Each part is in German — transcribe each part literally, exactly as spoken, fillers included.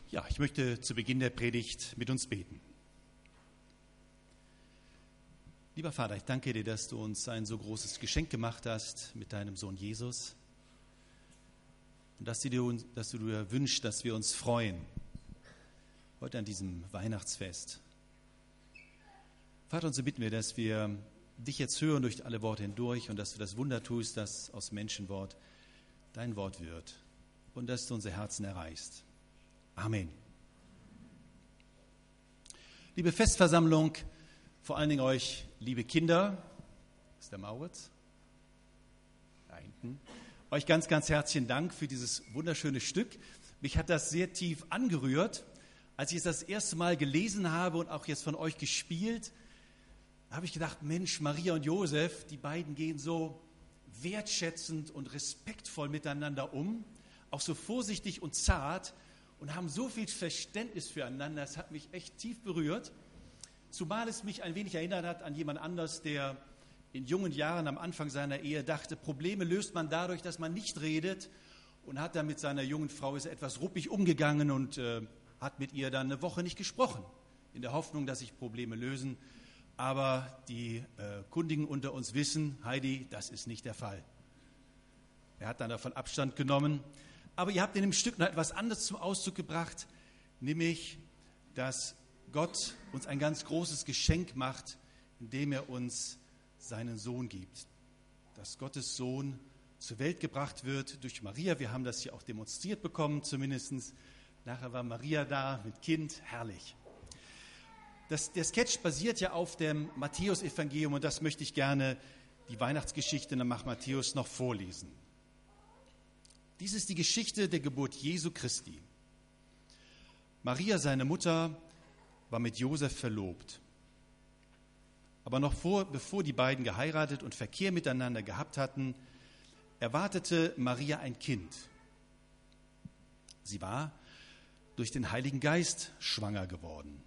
Ja, ich möchte zu Beginn der Predigt mit uns beten. Lieber Vater, ich danke dir, dass du uns ein so großes Geschenk gemacht hast mit deinem Sohn Jesus und dass du dir, dass du dir wünschst, dass wir uns freuen heute an diesem Weihnachtsfest. Vater, und so bitten wir, dass wir dich jetzt hören durch alle Worte hindurch und dass du das Wunder tust, dass aus Menschenwort dein Wort wird und dass du unsere Herzen erreichst. Amen. Liebe Festversammlung, vor allen Dingen euch, liebe Kinder, ist der Mauritz? Da hinten. Euch ganz, ganz herzlichen Dank für dieses wunderschöne Stück. Mich hat das sehr tief angerührt. Als ich es das erste Mal gelesen habe und auch jetzt von euch gespielt, habe ich gedacht, Mensch, Maria und Josef, die beiden gehen so wertschätzend und respektvoll miteinander um, auch so vorsichtig und zart, und haben so viel Verständnis füreinander, das hat mich echt tief berührt, zumal es mich ein wenig erinnert hat an jemand anders, der in jungen Jahren am Anfang seiner Ehe dachte, Probleme löst man dadurch, dass man nicht redet, und hat dann mit seiner jungen Frau ist etwas ruppig umgegangen und äh, hat mit ihr dann eine Woche nicht gesprochen, in der Hoffnung, dass sich Probleme lösen. Aber die äh, Kundigen unter uns wissen, Heidi, das ist nicht der Fall. Er hat dann davon Abstand genommen. Aber ihr habt in dem Stück noch etwas anderes zum Ausdruck gebracht, nämlich, dass Gott uns ein ganz großes Geschenk macht, indem er uns seinen Sohn gibt. Dass Gottes Sohn zur Welt gebracht wird durch Maria. Wir haben das hier auch demonstriert bekommen, zumindest. Nachher war Maria da mit Kind, herrlich. Das, der Sketch basiert ja auf dem Matthäus-Evangelium und das möchte ich gerne, die Weihnachtsgeschichte nach Matthäus, noch vorlesen. Dies ist die Geschichte der Geburt Jesu Christi. Maria, seine Mutter, war mit Josef verlobt. Aber noch vor, bevor die beiden geheiratet und Verkehr miteinander gehabt hatten, erwartete Maria ein Kind. Sie war durch den Heiligen Geist schwanger geworden.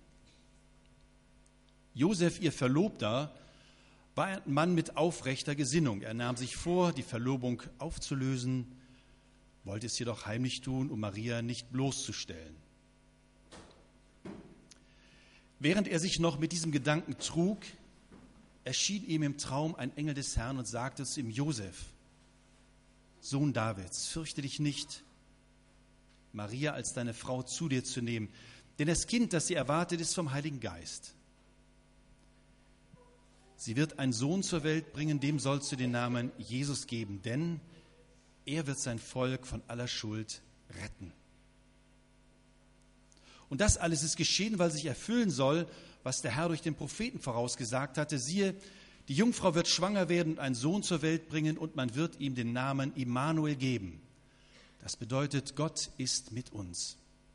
Josef, ihr Verlobter, war ein Mann mit aufrechter Gesinnung. Er nahm sich vor, die Verlobung aufzulösen, wollte es jedoch heimlich tun, um Maria nicht bloßzustellen. Während er sich noch mit diesem Gedanken trug, erschien ihm im Traum ein Engel des Herrn und sagte zu ihm: Josef, Sohn Davids, fürchte dich nicht, Maria als deine Frau zu dir zu nehmen, denn das Kind, das sie erwartet, ist vom Heiligen Geist. Sie wird einen Sohn zur Welt bringen, dem sollst du den Namen Jesus geben, denn er wird sein Volk von aller Schuld retten. Und das alles ist geschehen, weil sich erfüllen soll, was der Herr durch den Propheten vorausgesagt hatte. Siehe, die Jungfrau wird schwanger werden und einen Sohn zur Welt bringen und man wird ihm den Namen Immanuel geben. Das bedeutet, Gott ist mit uns.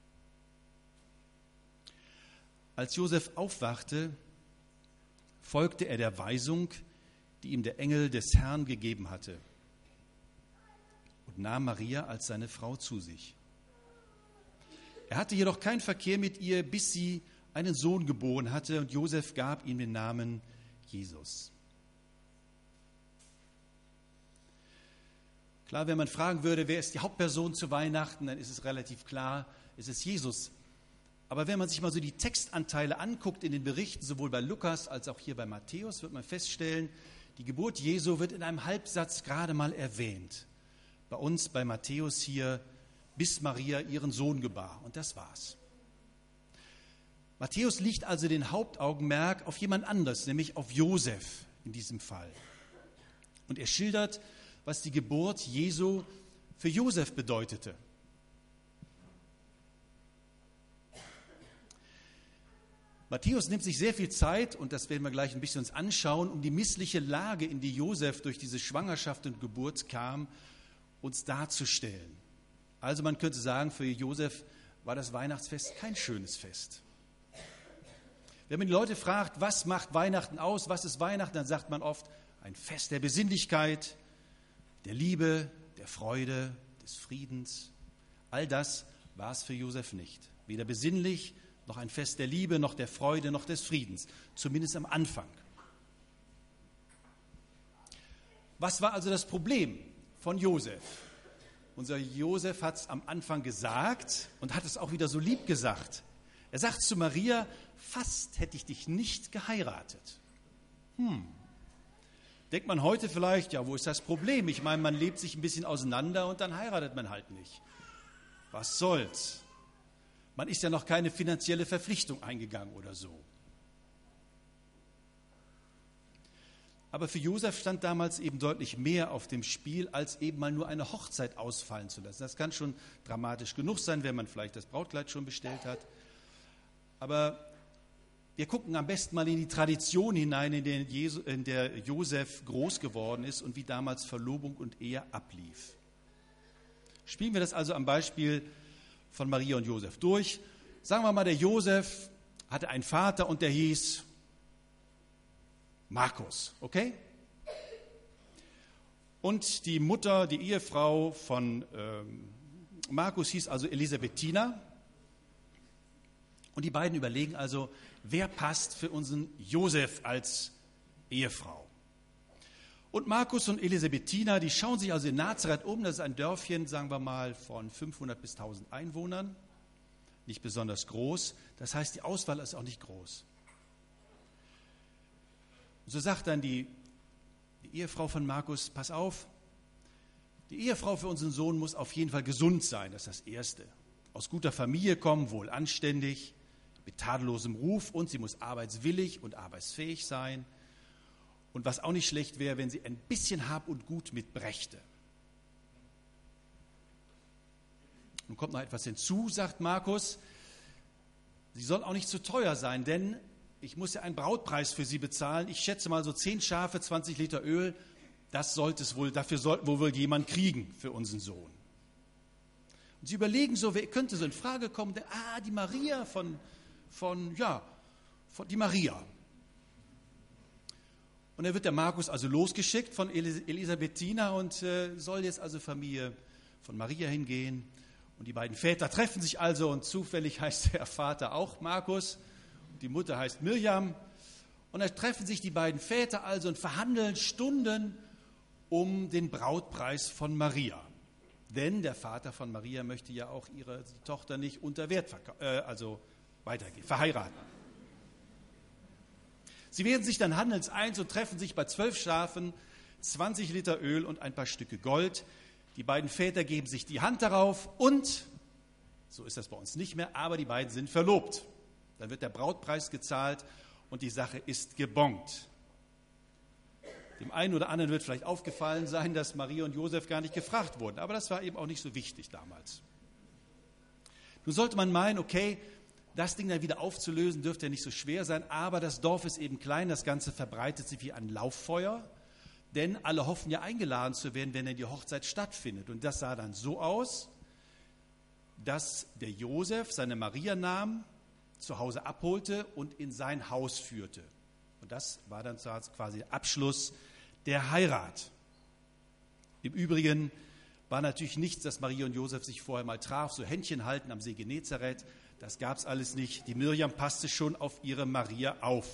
Als Josef aufwachte, folgte er der Weisung, die ihm der Engel des Herrn gegeben hatte, und nahm Maria als seine Frau zu sich. Er hatte jedoch keinen Verkehr mit ihr, bis sie einen Sohn geboren hatte, und Josef gab ihm den Namen Jesus. Klar, wenn man fragen würde, wer ist die Hauptperson zu Weihnachten, dann ist es relativ klar, es ist Jesus. Aber wenn man sich mal so die Textanteile anguckt in den Berichten, sowohl bei Lukas als auch hier bei Matthäus, wird man feststellen, die Geburt Jesu wird in einem Halbsatz gerade mal erwähnt. Bei uns, bei Matthäus hier, bis Maria ihren Sohn gebar. Und das war's. Matthäus legt also den Hauptaugenmerk auf jemand anderes, nämlich auf Josef in diesem Fall. Und er schildert, was die Geburt Jesu für Josef bedeutete. Matthäus nimmt sich sehr viel Zeit, und das werden wir gleich ein bisschen uns anschauen, um die missliche Lage, in die Josef durch diese Schwangerschaft und Geburt kam, uns darzustellen. Also man könnte sagen, für Josef war das Weihnachtsfest kein schönes Fest. Wenn man die Leute fragt, was macht Weihnachten aus, was ist Weihnachten, dann sagt man oft ein Fest der Besinnlichkeit, der Liebe, der Freude, des Friedens. All das war es für Josef nicht. Weder besinnlich, noch ein Fest der Liebe, noch der Freude, noch des Friedens. Zumindest am Anfang. Was war also das Problem von Josef? unser Josef hat es am Anfang gesagt und hat es auch wieder so lieb gesagt. Er sagt zu Maria, fast hätte ich dich nicht geheiratet. Hm. Denkt man heute vielleicht, ja, wo ist das Problem? Ich meine, man lebt sich ein bisschen auseinander und dann heiratet man halt nicht. Was soll's? Man ist ja noch keine finanzielle Verpflichtung eingegangen oder so. Aber für Josef stand damals eben deutlich mehr auf dem Spiel, als eben mal nur eine Hochzeit ausfallen zu lassen. Das kann schon dramatisch genug sein, wenn man vielleicht das Brautkleid schon bestellt hat. Aber wir gucken am besten mal in die Tradition hinein, in der, Jesu, in der Josef groß geworden ist und wie damals Verlobung und Ehe ablief. Spielen wir das also am Beispiel von Maria und Josef durch. Sagen wir mal, der Josef hatte einen Vater und der hieß Markus, okay? Und die Mutter, die Ehefrau von ähm, Markus hieß also Elisabethina. Und die beiden überlegen also, wer passt für unseren Josef als Ehefrau. Und Markus und Elisabethina, die schauen sich also in Nazareth um. Das ist ein Dörfchen, sagen wir mal, von fünfhundert bis tausend Einwohnern. Nicht besonders groß. Das heißt, die Auswahl ist auch nicht groß. Und so sagt dann die, die Ehefrau von Markus, pass auf, die Ehefrau für unseren Sohn muss auf jeden Fall gesund sein, das ist das Erste. Aus guter Familie kommen, wohl anständig, mit tadellosem Ruf und sie muss arbeitswillig und arbeitsfähig sein. Und was auch nicht schlecht wäre, wenn sie ein bisschen Hab und Gut mitbrächte. Nun kommt noch etwas hinzu, sagt Markus, sie soll auch nicht zu teuer sein, denn ich muss ja einen Brautpreis für sie bezahlen. Ich schätze mal so zehn Schafe, zwanzig Liter Öl. Das sollte es wohl, dafür sollte wohl jemand kriegen für unseren Sohn. Und sie überlegen so, wer könnte so in Frage kommen? Denn, ah, die Maria von, von, ja, von, die Maria. Und dann wird der Markus also losgeschickt von Elis- Elisabethina und äh, soll jetzt also Familie von Maria hingehen. Und die beiden Väter treffen sich also und zufällig heißt der Vater auch Markus. Die Mutter heißt Mirjam. Und da treffen sich die beiden Väter also und verhandeln Stunden um den Brautpreis von Maria. Denn der Vater von Maria möchte ja auch ihre Tochter nicht unter Wert verka- äh, also weitergehen, verheiraten. Sie werden sich dann handelseins und treffen sich bei zwölf Schafen, zwanzig Liter Öl und ein paar Stücke Gold. Die beiden Väter geben sich die Hand darauf und, so ist das bei uns nicht mehr, aber die beiden sind verlobt. Dann wird der Brautpreis gezahlt und die Sache ist gebongt. Dem einen oder anderen wird vielleicht aufgefallen sein, dass Maria und Josef gar nicht gefragt wurden. Aber das war eben auch nicht so wichtig damals. Nun sollte man meinen, okay, das Ding dann wieder aufzulösen, dürfte ja nicht so schwer sein. Aber das Dorf ist eben klein, das Ganze verbreitet sich wie ein Lauffeuer. Denn alle hoffen ja eingeladen zu werden, wenn denn die Hochzeit stattfindet. Und das sah dann so aus, dass der Josef seine Maria nahm, zu Hause abholte und in sein Haus führte. Und das war dann quasi der Abschluss der Heirat. Im Übrigen war natürlich nichts, dass Maria und Josef sich vorher mal traf, so Händchen halten am See Genezareth. Das gab es alles nicht. Die Mirjam passte schon auf ihre Maria auf.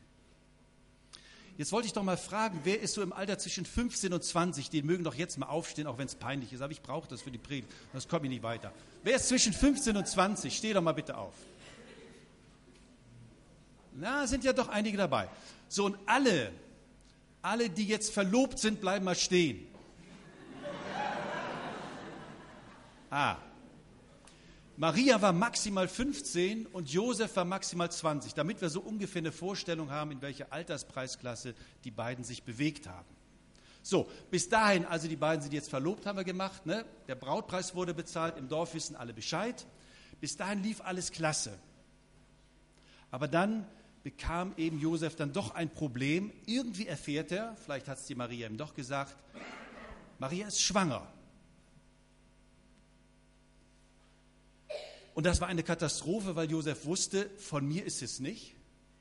Jetzt wollte ich doch mal fragen, wer ist so im Alter zwischen fünfzehn und zwanzig? Die mögen doch jetzt mal aufstehen, auch wenn es peinlich ist. Aber ich brauche das für die Predigt, sonst komme ich nicht weiter. Wer ist zwischen fünfzehn und zwanzig? Steh doch mal bitte auf. Na, sind ja doch einige dabei. So, und alle, alle, die jetzt verlobt sind, bleiben mal stehen. Ah. Maria war maximal fünfzehn und Josef war maximal zwanzig, damit wir so ungefähr eine Vorstellung haben, in welcher Alterspreisklasse die beiden sich bewegt haben. So, bis dahin, also die beiden sind jetzt verlobt, haben wir gemacht. Ne? Der Brautpreis wurde bezahlt, im Dorf wissen alle Bescheid. Bis dahin lief alles klasse. Aber dann bekam eben Josef dann doch ein Problem. Irgendwie erfährt er, vielleicht hat es die Maria ihm doch gesagt, Maria ist schwanger. Und das war eine Katastrophe, weil Josef wusste, von mir ist es nicht.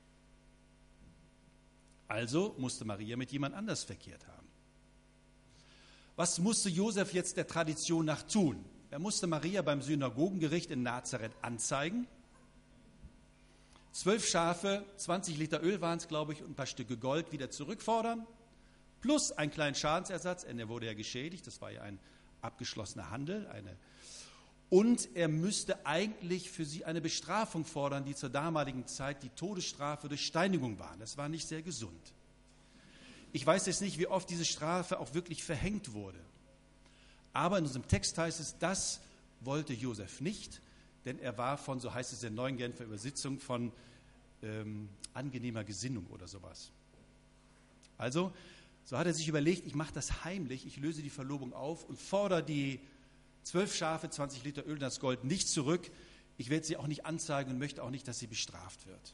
Also musste Maria mit jemand anders verkehrt haben. Was musste Josef jetzt der Tradition nach tun? Er musste Maria beim Synagogengericht in Nazareth anzeigen. Zwölf Schafe, zwanzig Liter Öl waren es, glaube ich, und ein paar Stücke Gold wieder zurückfordern. Plus einen kleinen Schadensersatz, denn er wurde ja geschädigt, das war ja ein, abgeschlossener Handel, eine und er müsste eigentlich für sie eine Bestrafung fordern, die zur damaligen Zeit die Todesstrafe durch Steinigung war. Das war nicht sehr gesund. Ich weiß jetzt nicht, wie oft diese Strafe auch wirklich verhängt wurde. Aber in unserem Text heißt es, das wollte Josef nicht, denn er war von, so heißt es in der neuen Genfer Übersetzung, von ähm, angenehmer Gesinnung oder sowas. Also, so hat er sich überlegt, ich mache das heimlich, ich löse die Verlobung auf und fordere die zwölf Schafe, zwanzig Liter Öl und das Gold nicht zurück. Ich werde sie auch nicht anzeigen und möchte auch nicht, dass sie bestraft wird.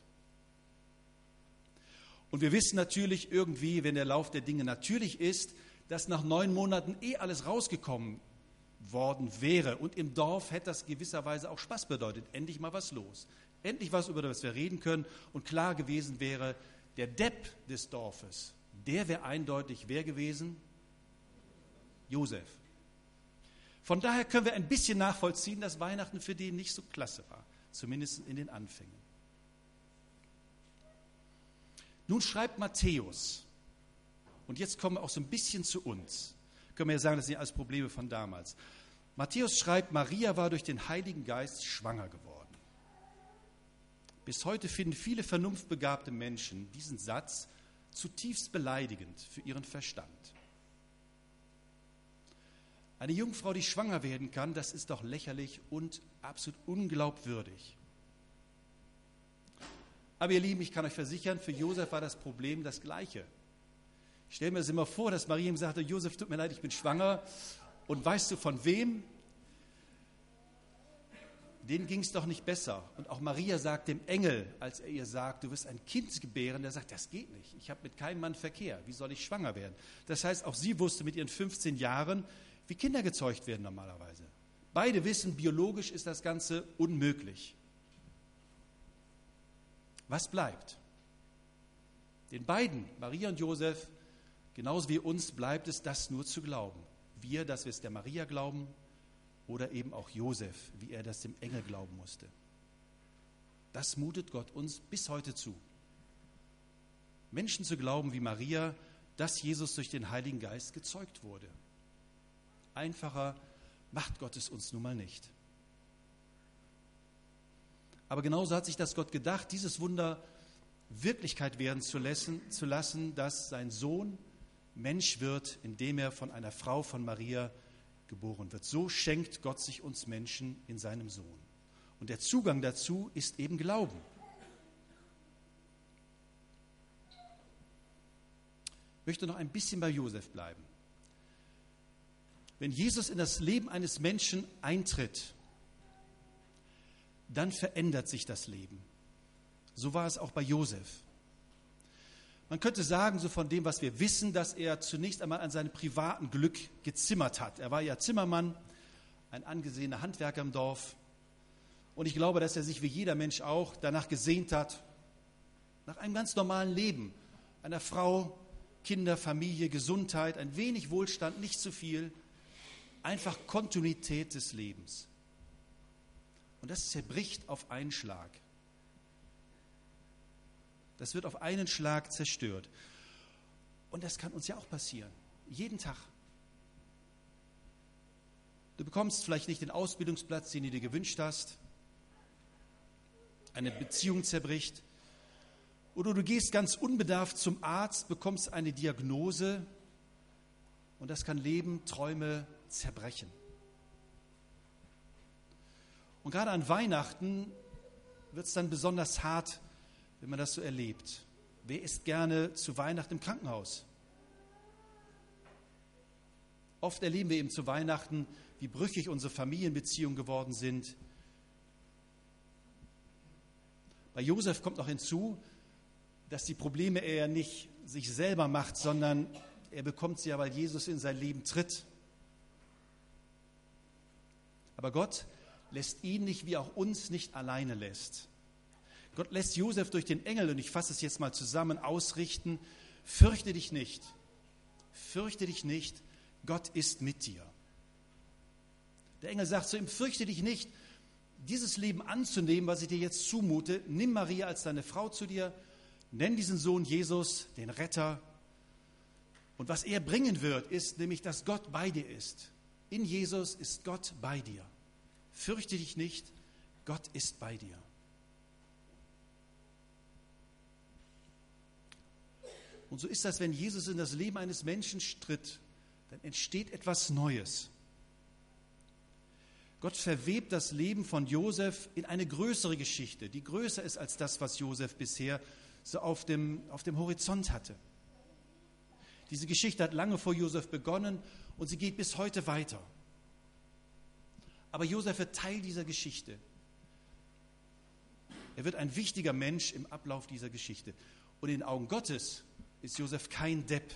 Und wir wissen natürlich irgendwie, wenn der Lauf der Dinge natürlich ist, dass nach neun Monaten eh alles rausgekommen worden wäre. Und im Dorf hätte das gewisserweise auch Spaß bedeutet. Endlich mal was los. Endlich was, über das wir reden können. Und klar gewesen wäre, der Depp des Dorfes, der wäre eindeutig wer gewesen? Josef. Von daher können wir ein bisschen nachvollziehen, dass Weihnachten für den nicht so klasse war, zumindest in den Anfängen. Nun schreibt Matthäus, und jetzt kommen wir auch so ein bisschen zu uns. Können wir ja sagen, das sind ja alles Probleme von damals. Matthäus schreibt, Maria war durch den Heiligen Geist schwanger geworden. Bis heute finden viele vernunftbegabte Menschen diesen Satz zutiefst beleidigend für ihren Verstand. Eine Jungfrau, die schwanger werden kann, das ist doch lächerlich und absolut unglaubwürdig. Aber ihr Lieben, ich kann euch versichern, für Josef war das Problem das Gleiche. Ich stelle mir das immer vor, dass Maria ihm sagte, Josef, tut mir leid, ich bin schwanger. Und weißt du von wem? Denen ging es doch nicht besser. Und auch Maria sagt dem Engel, als er ihr sagt, du wirst ein Kind gebären, der sagt, das geht nicht. Ich habe mit keinem Mann Verkehr. Wie soll ich schwanger werden? Das heißt, auch sie wusste mit ihren fünfzehn Jahren, wie Kinder gezeugt werden normalerweise. Beide wissen, biologisch ist das Ganze unmöglich. Was bleibt? Den beiden, Maria und Josef, genauso wie uns, bleibt es, das nur zu glauben. Wir, dass wir es der Maria glauben oder eben auch Josef, wie er das dem Engel glauben musste. Das mutet Gott uns bis heute zu. Menschen zu glauben wie Maria, dass Jesus durch den Heiligen Geist gezeugt wurde. Einfacher macht Gott es uns nun mal nicht. Aber genauso hat sich das Gott gedacht, dieses Wunder Wirklichkeit werden zu lassen, zu lassen, dass sein Sohn Mensch wird, indem er von einer Frau, von Maria, geboren wird. So schenkt Gott sich uns Menschen in seinem Sohn. Und der Zugang dazu ist eben Glauben. Ich möchte noch ein bisschen bei Josef bleiben. Wenn Jesus in das Leben eines Menschen eintritt, dann verändert sich das Leben. So war es auch bei Josef. Man könnte sagen, so von dem, was wir wissen, dass er zunächst einmal an seinem privaten Glück gezimmert hat. Er war ja Zimmermann, ein angesehener Handwerker im Dorf. Und ich glaube, dass er sich wie jeder Mensch auch danach gesehnt hat, nach einem ganz normalen Leben, einer Frau, Kinder, Familie, Gesundheit, ein wenig Wohlstand, nicht zu viel, einfach Kontinuität des Lebens. Und das zerbricht auf einen Schlag. Das wird auf einen Schlag zerstört. Und das kann uns ja auch passieren. Jeden Tag. Du bekommst vielleicht nicht den Ausbildungsplatz, den du dir gewünscht hast. Eine Beziehung zerbricht. Oder du gehst ganz unbedarft zum Arzt, bekommst eine Diagnose. Und das kann Leben, Träume zerbrechen. Und gerade an Weihnachten wird es dann besonders hart, wenn man das so erlebt. Wer ist gerne zu Weihnachten im Krankenhaus? Oft erleben wir eben zu Weihnachten, wie brüchig unsere Familienbeziehungen geworden sind. Bei Josef kommt noch hinzu, dass die Probleme er nicht sich selber macht, sondern er bekommt sie ja, weil Jesus in sein Leben tritt. Aber Gott lässt ihn nicht, wie auch uns, nicht alleine lässt. Gott lässt Josef durch den Engel, und ich fasse es jetzt mal zusammen, ausrichten, fürchte dich nicht, fürchte dich nicht, Gott ist mit dir. Der Engel sagt zu ihm, fürchte dich nicht, dieses Leben anzunehmen, was ich dir jetzt zumute, nimm Maria als deine Frau zu dir, nenn diesen Sohn Jesus, den Retter. Und was er bringen wird, ist nämlich, dass Gott bei dir ist, In Jesus ist Gott bei dir. Fürchte dich nicht, Gott ist bei dir. Und so ist das, wenn Jesus in das Leben eines Menschen tritt, dann entsteht etwas Neues. Gott verwebt das Leben von Josef in eine größere Geschichte, die größer ist als das, was Josef bisher so auf dem, auf dem Horizont hatte. Diese Geschichte hat lange vor Josef begonnen und sie geht bis heute weiter. Aber Josef wird Teil dieser Geschichte. Er wird ein wichtiger Mensch im Ablauf dieser Geschichte. Und in den Augen Gottes ist Josef kein Depp.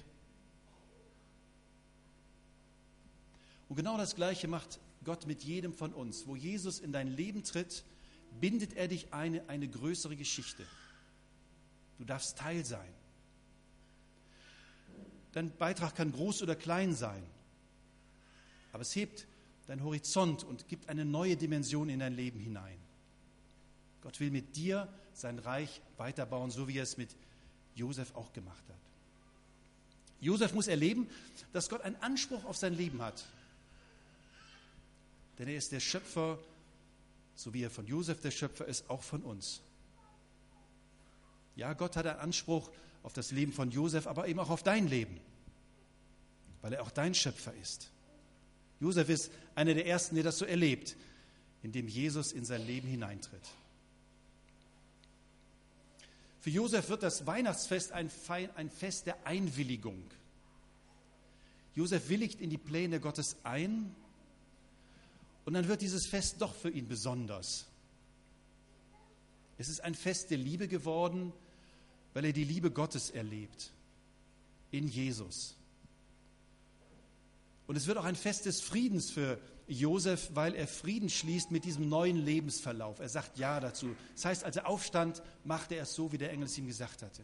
Und genau das Gleiche macht Gott mit jedem von uns. Wo Jesus in dein Leben tritt, bindet er dich eine, eine größere Geschichte. Du darfst Teil sein. Dein Beitrag kann groß oder klein sein, aber es hebt deinen Horizont und gibt eine neue Dimension in dein Leben hinein. Gott will mit dir sein Reich weiterbauen, so wie er es mit Josef auch gemacht hat. Josef muss erleben, dass Gott einen Anspruch auf sein Leben hat. Denn er ist der Schöpfer, so wie er von Josef der Schöpfer ist, auch von uns. Ja, Gott hat einen Anspruch auf das Leben von Josef, aber eben auch auf dein Leben, weil er auch dein Schöpfer ist. Josef ist einer der Ersten, der das so erlebt, indem Jesus in sein Leben hineintritt. Für Josef wird das Weihnachtsfest ein Fest der Einwilligung. Josef willigt in die Pläne Gottes ein und dann wird dieses Fest doch für ihn besonders. Es ist ein Fest der Liebe geworden, weil er die Liebe Gottes erlebt in Jesus. Und es wird auch ein Fest des Friedens für Josef, weil er Frieden schließt mit diesem neuen Lebensverlauf. Er sagt Ja dazu. Das heißt, als er aufstand, machte er es so, wie der Engel es ihm gesagt hatte.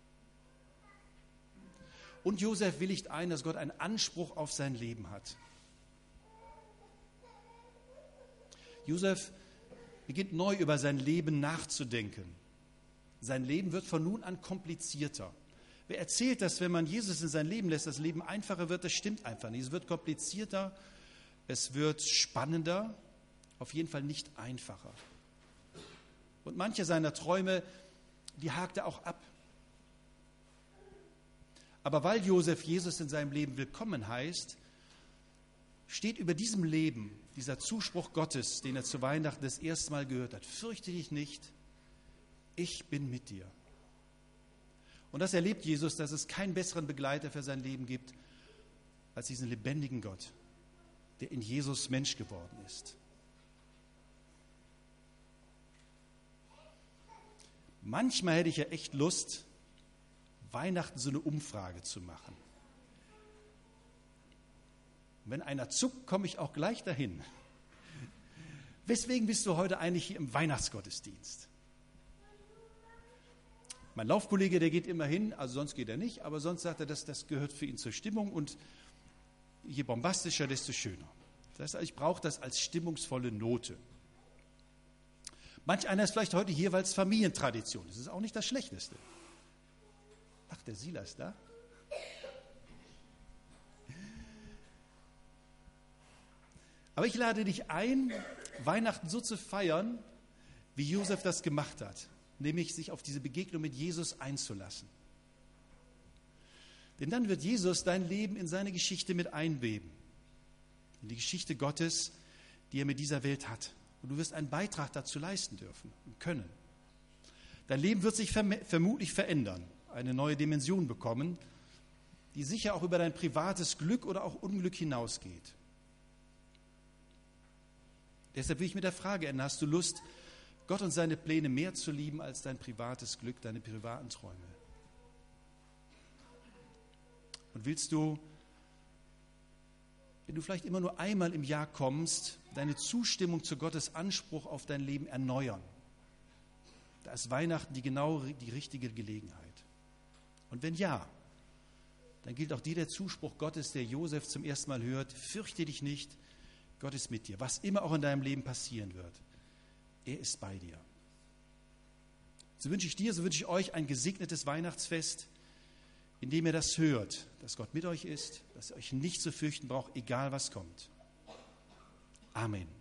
Und Josef willigt ein, dass Gott einen Anspruch auf sein Leben hat. Josef beginnt neu über sein Leben nachzudenken. Sein Leben wird von nun an komplizierter. Wer erzählt, dass wenn man Jesus in sein Leben lässt, das Leben einfacher wird, das stimmt einfach nicht. Es wird komplizierter, es wird spannender, auf jeden Fall nicht einfacher. Und manche seiner Träume, die hakt er auch ab. Aber weil Josef Jesus in seinem Leben willkommen heißt, steht über diesem Leben dieser Zuspruch Gottes, den er zu Weihnachten das erste Mal gehört hat. Fürchte dich nicht, ich bin mit dir. Und das erlebt Jesus, dass es keinen besseren Begleiter für sein Leben gibt, als diesen lebendigen Gott, der in Jesus Mensch geworden ist. Manchmal hätte ich ja echt Lust, Weihnachten so eine Umfrage zu machen. Wenn einer zuckt, komme ich auch gleich dahin. Weswegen bist du heute eigentlich hier im Weihnachtsgottesdienst? Mein Laufkollege, der geht immer hin, also sonst geht er nicht, aber sonst sagt er, dass das gehört für ihn zur Stimmung und je bombastischer, desto schöner. Das heißt, ich brauche das als stimmungsvolle Note. Manch einer ist vielleicht heute hier, weil es Familientradition ist. Das ist auch nicht das Schlechteste. Ach, der Silas da? Aber ich lade dich ein, Weihnachten so zu feiern, wie Josef das gemacht hat, nämlich sich auf diese Begegnung mit Jesus einzulassen. Denn dann wird Jesus dein Leben in seine Geschichte mit einweben, in die Geschichte Gottes, die er mit dieser Welt hat. Und du wirst einen Beitrag dazu leisten dürfen und können. Dein Leben wird sich verm- vermutlich verändern, eine neue Dimension bekommen, die sicher auch über dein privates Glück oder auch Unglück hinausgeht. Deshalb will ich mit der Frage enden, hast du Lust, Gott und seine Pläne mehr zu lieben als dein privates Glück, deine privaten Träume? Und willst du, wenn du vielleicht immer nur einmal im Jahr kommst, deine Zustimmung zu Gottes Anspruch auf dein Leben erneuern? Da ist Weihnachten die genau die richtige Gelegenheit. Und wenn ja, dann gilt auch dir der Zuspruch Gottes, der Josef zum ersten Mal hört: Fürchte dich nicht, Gott ist mit dir. Was immer auch in deinem Leben passieren wird, er ist bei dir. So wünsche ich dir, so wünsche ich euch ein gesegnetes Weihnachtsfest, in dem ihr das hört, dass Gott mit euch ist, dass ihr euch nicht zu fürchten braucht, egal was kommt. Amen.